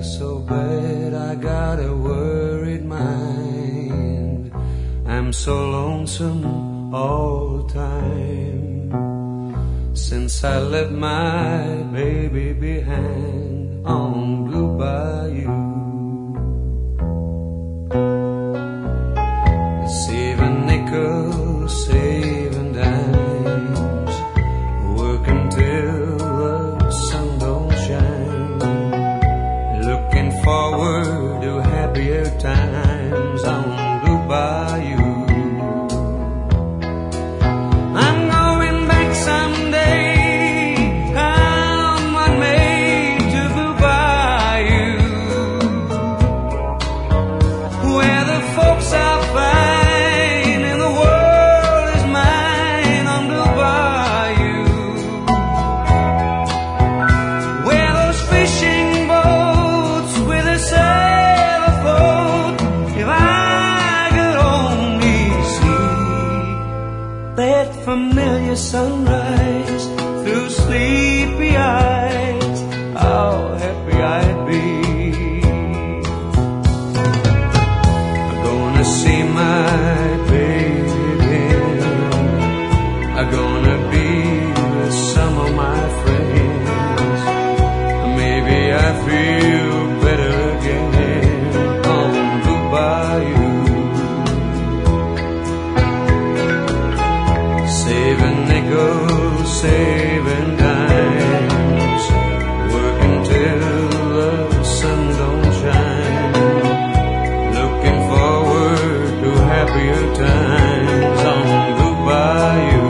so bad, I got a worried mind. I'm so lonesome all the time, since I left my baby behind on Blue Bayou. Saving nickels, saving dimes, working till the sun don't shine, looking forward to happier times on Blue Bayou. I'm going back someday, come on May, to Blue Bayou, where the folks are fine and the world is mine on Blue Bayou, where those fishing boats with a sail afloat, if I could only see that familiar sunrise through sleepy eyes, how happy I'd be. I'm gonna see my baby again, I'm gonna be with some of my friends. Maybe I feel better again on Blue Bayou. Saving nickels, saving dimes, working till the sun don't shine, looking forward to happier times on Blue Bayou.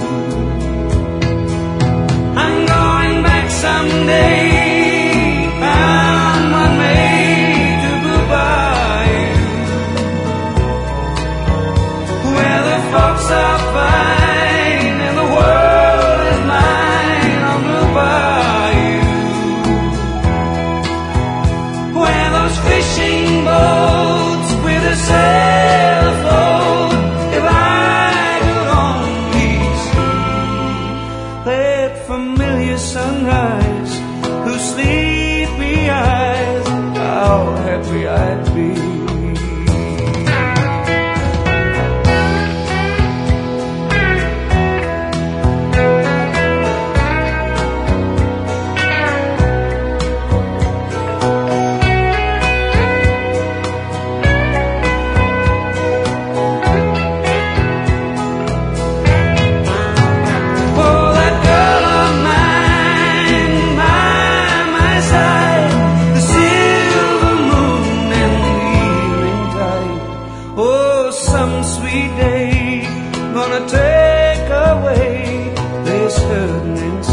I'm going back someday, come on May, to Blue Bayou, where the folks are fine and the world is mine on Blue Bayou, where those fishing boats with a sail afloat, if I could only see that familiar sunrise whose sleepy eyes, how happy I'd be. Oh, that girl of mine by my side, the silver moon and the evening tide. Oh, some sweet day gonna take away this hurting inside.